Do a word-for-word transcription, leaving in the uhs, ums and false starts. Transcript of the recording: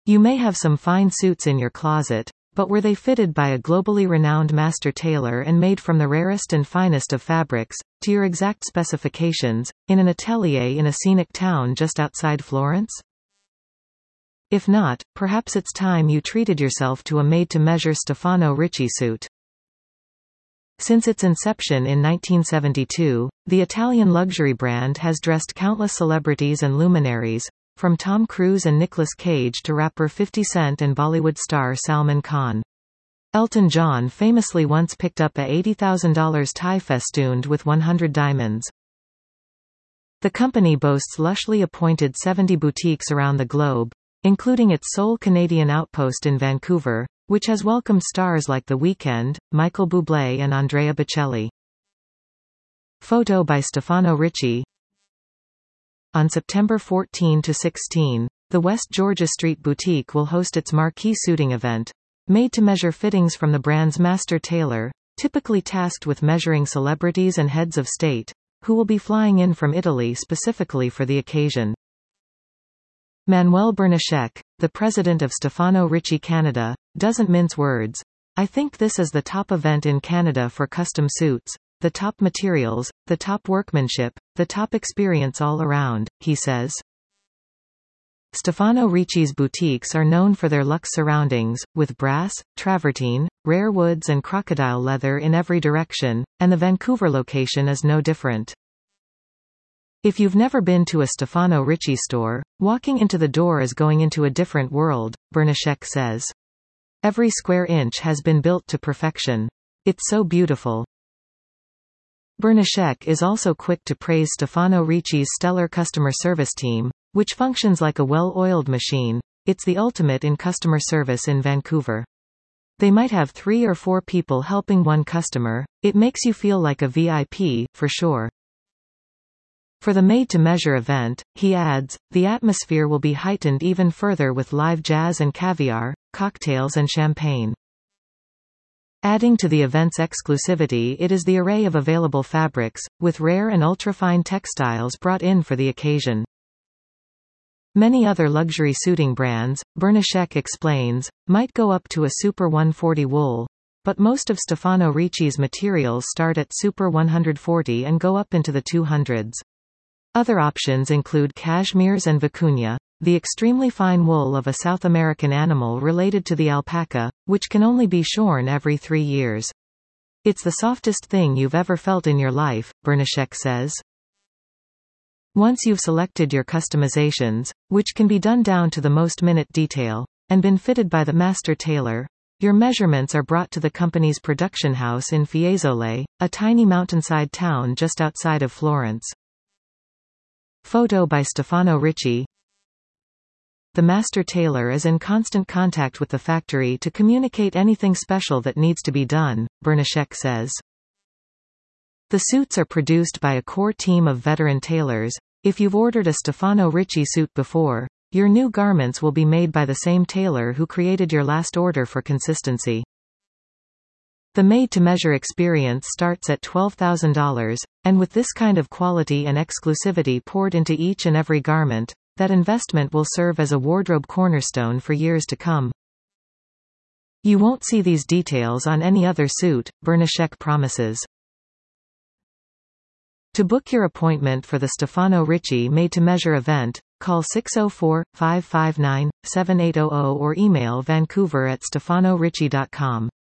You may have some fine suits in your closet, but were they fitted by a globally renowned master tailor and made from the rarest and finest of fabrics, to your exact specifications, in an atelier in a scenic town just outside Florence? If not, perhaps it's time you treated yourself to a made-to-measure Stefano Ricci suit. Since its inception in nineteen seventy-two, the Italian luxury brand has dressed countless celebrities and luminaries, from Tom Cruise and Nicolas Cage to rapper fifty cent and Bollywood star Salman Khan. Elton John famously once picked up a eighty thousand dollar tie festooned with one hundred diamonds. The company boasts lushly appointed seventy boutiques around the globe, including its sole Canadian outpost in Vancouver, which has welcomed stars like The Weeknd, Michael Bublé and Andrea Bocelli. Photo by Stefano Ricci. On September fourteenth to sixteenth, the West Georgia Street Boutique will host its marquee suiting event, made-to-measure fittings from the brand's master tailor, typically tasked with measuring celebrities and heads of state, who will be flying in from Italy specifically for the occasion. Manuel Bernashek, the president of Stefano Ricci Canada, doesn't mince words. "I think this is the top event in Canada for custom suits, the top materials, the top workmanship, the top experience all around," he says. Stefano Ricci's boutiques are known for their luxe surroundings, with brass, travertine, rare woods and crocodile leather in every direction, and the Vancouver location is no different. If you've never been to a Stefano Ricci store, walking into the door is going into a different world, Bernashek says. Every square inch has been built to perfection. It's so beautiful. Bernashek is also quick to praise Stefano Ricci's stellar customer service team, which functions like a well-oiled machine. It's the ultimate in customer service in Vancouver. They might have three or four people helping one customer. It makes you feel like a V I P, for sure. For the made-to-measure event, he adds, the atmosphere will be heightened even further with live jazz and caviar, cocktails and champagne. Adding to the event's exclusivity, it is the array of available fabrics, with rare and ultra-fine textiles brought in for the occasion. Many other luxury suiting brands, Bernashek explains, might go up to a Super one forty wool, but most of Stefano Ricci's materials start at Super one forty and go up into the two hundreds. Other options include cashmeres and vicuña, the extremely fine wool of a South American animal related to the alpaca, which can only be shorn every three years. It's the softest thing you've ever felt in your life, Bernashek says. Once you've selected your customizations, which can be done down to the most minute detail, and been fitted by the master tailor, your measurements are brought to the company's production house in Fiesole, a tiny mountainside town just outside of Florence. Photo by Stefano Ricci. The master tailor is in constant contact with the factory to communicate anything special that needs to be done, Bernashek says. The suits are produced by a core team of veteran tailors. If you've ordered a Stefano Ricci suit before, your new garments will be made by the same tailor who created your last order for consistency. The made-to-measure experience starts at twelve thousand dollars, and with this kind of quality and exclusivity poured into each and every garment, that investment will serve as a wardrobe cornerstone for years to come. You won't see these details on any other suit, Bernashek promises. To book your appointment for the Stefano Ricci made-to-measure event, call six oh four, five five nine, seven eight zero zero or email vancouver at stefano ricci dot com.